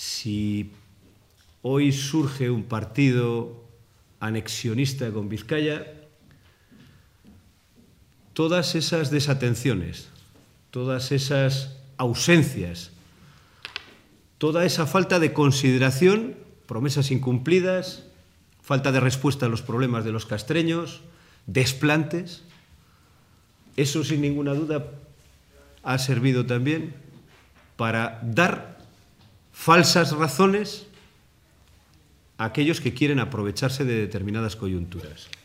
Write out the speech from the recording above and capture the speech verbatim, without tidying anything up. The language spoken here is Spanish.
si hoy surge un partido anexionista con Vizcaya, todas esas desatenciones, todas esas ausencias, toda esa falta de consideración, promesas incumplidas, falta de respuesta a los problemas de los castreños, desplantes, eso sin ninguna duda ha servido también para dar falsas razones a aquellos que quieren aprovecharse de determinadas coyunturas.